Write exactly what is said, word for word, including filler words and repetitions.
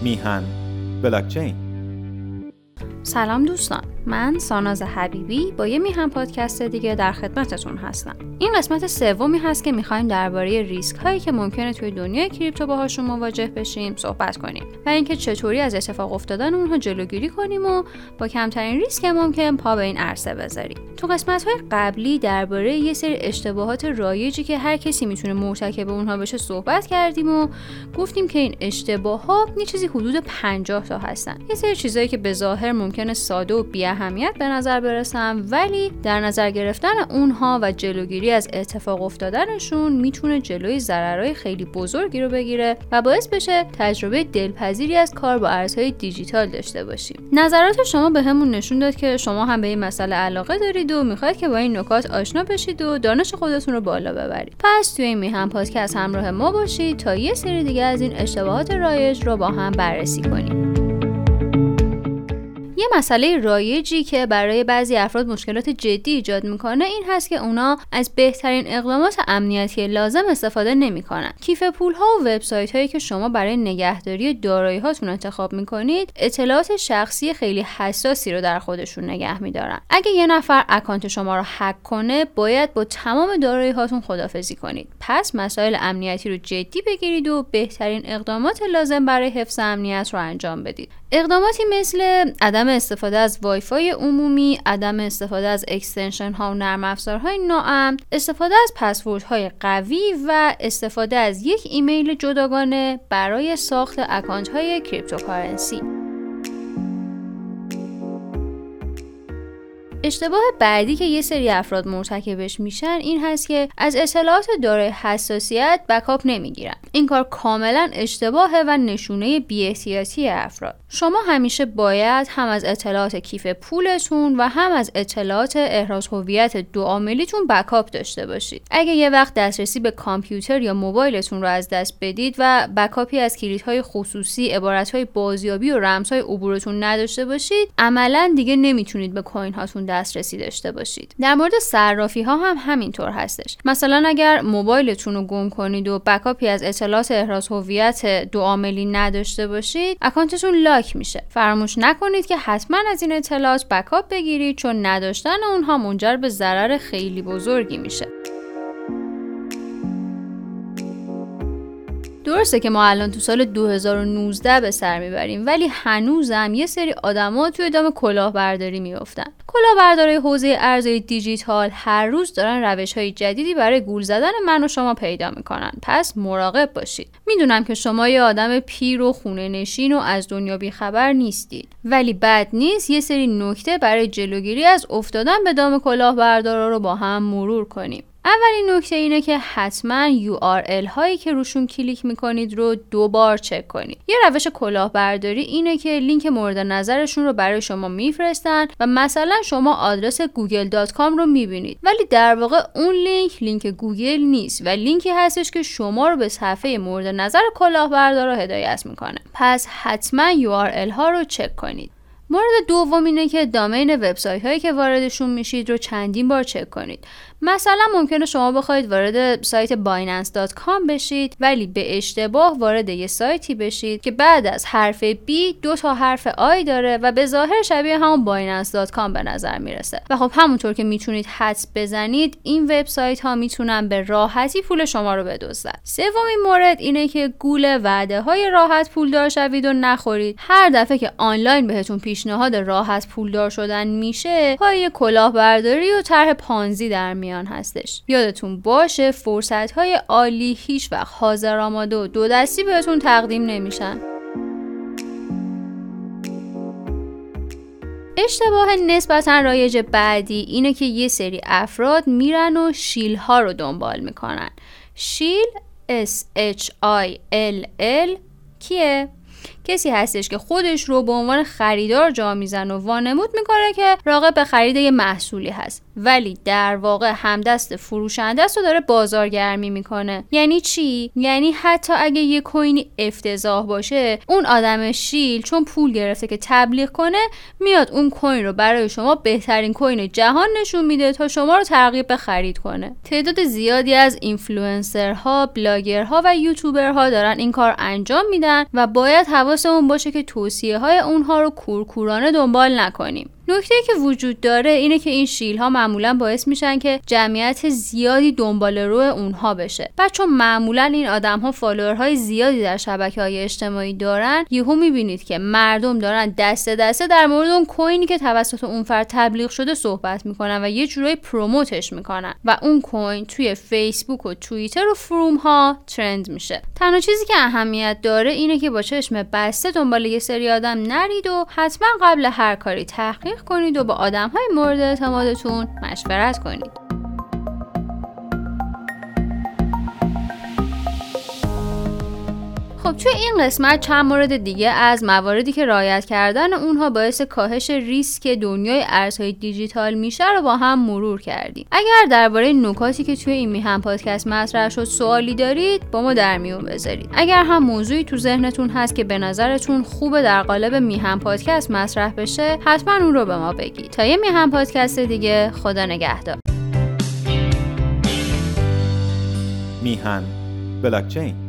میهن بلاکچین. سلام دوستان، من ساناز حبیبی با یه میهن پادکست دیگه در خدمتتون هستم. این قسمت سومی هست که میخوایم درباره ریسک هایی که ممکنه توی دنیای کریپتو باهاشون مواجه بشیم صحبت کنیم و اینکه چطوری از اتفاق افتادن اونها جلوگیری کنیم و با کمترین ریسک ممکن پا به این عرصه بذاریم. تو قسمت های قبلی درباره یه سری اشتباهات رایجی که هر کسی میتونه مرتکب اونها بشه صحبت کردیم و گفتیم که این اشتباهات یه چیزی حدود پنجاه تا هستن. یه سری چیزایی که به ظاهر ممکنه ساده و بی اهمیت به نظر برسن، ولی در نظر گرفتن اونها و جلوگیری از اتفاق افتادنشون میتونه جلوی ضررهای خیلی بزرگی رو بگیره و باعث بشه تجربه دلپذیری از کار با ارزهای دیجیتال داشته باشیم. نظرات شما به همون نشون داد که شما هم به این مسئله علاقه دارید و میخواید که با این نکات آشنا بشید و دانش خودتون رو بالا ببرید. پس توی این میهن پادکست همراه ما باشید تا یه سری دیگه از این اشتباهات رایج رو با هم بررسی کنیم. یه مسئله رایجی که برای بعضی افراد مشکلات جدی ایجاد میکنه این هست که اونا از بهترین اقدامات امنیتی لازم استفاده نمیکنن. کیف پول‌ها و وبسایت هایی که شما برای نگهداری دارایی هاتون انتخاب میکنید اطلاعات شخصی خیلی حساسی رو در خودشون نگه میدارن. اگه یه نفر اکانت شما رو هک کنه باید با تمام دارایی هاتون خداحافظی کنید. پس مسائل امنیتی رو جدی بگیرید و بهترین اقدامات لازم برای حفظ امنیت رو انجام بدید. اقداماتی مثل عدم استفاده از وای فای عمومی، عدم استفاده از اکستنشن ها و نرم افزارهای ناامن، استفاده از پسوردهای قوی و استفاده از یک ایمیل جداگانه برای ساخت اکانت های کریپتوکارنسی. اشتباه بعدی که یه سری افراد مرتکبش میشن این هست که از اطلاعات دارای حساسیت بکاپ نمیگیرن. این کار کاملا اشتباهه و نشونه بی‌احتیاطی افراد. شما همیشه باید هم از اطلاعات کیف پولتون و هم از اطلاعات احراز هویت دو عاملیتون بکاپ داشته باشید. اگه یه وقت دسترسی به کامپیوتر یا موبایلتون رو از دست بدید و بکاپی از کلیدهای خصوصی، عبارتهای بازیابی و رمزهای عبورتون نداشته باشید، عملاً دیگه نمیتونید به کوین هاتون دسترسی داشته باشید. در مورد صرافی ها هم همینطور هستش. مثلا اگر موبایلتون رو گم کنید و بکاپی از اطلاعات احراز هویت دو عاملی نداشته باشید، اکانتتون لاک میشه. فراموش نکنید که حتما از این اطلاعات بکاپ بگیرید، چون نداشتن اونها منجر به ضرر خیلی بزرگی میشه. درسته که ما الان تو سال دو هزار و نوزده به سر میبریم، ولی هنوزم یه سری آدما توی دام کلاهبرداری میافتن. کلاهبردارای حوزه ارزهای دیجیتال هر روز دارن روش‌های جدیدی برای گول زدن من و شما پیدا میکنن. پس مراقب باشید. میدونم که شما یه آدم پیر و خونه نشین و از دنیا بیخبر نیستید، ولی بد نیست یه سری نکته برای جلوگیری از افتادن به دام کلاهبردارا رو با هم مرور کنیم. اولین نکته اینه که حتما یو آر ال هایی که روشون کلیک میکنید رو دو بار چک کنید. یه روش کلاهبرداری اینه که لینک مورد نظرشون رو برای شما میفرستن و مثلا شما آدرس گوگل دات کام رو میبینید، ولی در واقع اون لینک لینک گوگل نیست و لینکی هستش که شما رو به صفحه مورد نظر کلاهبردارا هدایت میکنه. پس حتما یو آر ال ها رو چک کنید. مورد دوم اینه که دامین وبسایت هایی که واردشون میشید رو چندین بار چک کنید. مثلا ممکنه شما بخواید وارد سایت بایننس دات کام بشید، ولی به اشتباه وارد یه سایتی بشید که بعد از حرف B دو تا حرف آی داره و به ظاهر شبیه همون بایننس دات کام به نظر میرسه. و خب همونطور که میتونید حدس بزنید این وبسایت ها میتونن به راحتی پول شما رو بدزدن. سومین مورد اینه که گول وعده های راحت پولدار شوید و نخورید. هر دفعه که آنلاین بهتون پیشنهاد راحت پولدار شدن میشه، پای کلاهبرداری و طرح پانزی در میاد هستش. یادتون باشه فرصت‌های عالی هیچ وقت حاضر آماده و دو دستی بهتون تقدیم نمیشن. اشتباه نسبتاً رایج بعدی اینه که یه سری افراد میرن و شیل ها رو دنبال میکنن. شیل اس اچ آی ال ال کیه؟ کسی هستش که خودش رو به عنوان خریدار جا میزنه و وانمود میکنه که راغب به خرید یه محصولی هست، ولی در واقع همدست فروشنده است و داره بازارگرمی میکنه. یعنی چی؟ یعنی حتی اگه یه کوینی افتضاح باشه، اون آدم شیل چون پول گرفته که تبلیغ کنه، میاد اون کوین رو برای شما بهترین کوین جهان نشون میده تا شما رو ترغیب به خرید کنه. تعداد زیادی از اینفلوئنسرها، بلاگرها و یوتیوبرها دارن این کار انجام میدن و باید حواس حواسمون باشه که توصیه های اونها رو کورکورانه دنبال نکنیم. نکته‌ای که وجود داره اینه که این شیل‌ها معمولاً باعث میشن که جمعیت زیادی دنبال رو اونها بشه. بعد چون معمولاً این آدم‌ها فالوورهای زیادی در شبکه‌های اجتماعی دارن، یهو می‌بینید که مردم دارن دسته دسته در مورد اون کوینی که توسط اون فرد تبلیغ شده صحبت میکنن و یه جورایی پروموتش میکنن و اون کوین توی فیسبوک و توییتر و فروم‌ها ترند میشه. تنها چیزی که اهمیت داره اینه که با چشم بسته دنبال یه سری آدم نرید و حتما قبل هر کاری تحقیق کنید و با آدم‌های مورد اعتمادتون مشورت کنید. خب توی این قسمت چند مورد دیگه از مواردی که رعایت کردن اونها باعث کاهش ریسک دنیای ارزهای دیجیتال میشه رو با هم مرور کردیم. اگر درباره نکاتی که توی این میهن پادکست مطرح شد سوالی دارید با ما در میون بذارید. اگر هم موضوعی تو ذهنتون هست که به نظرتون خوبه در قالب میهن پادکست مطرح بشه، حتما اون رو به ما بگید. تا یه میهن پادکست دیگه، خدا نگهدار. میهن بلاکچین.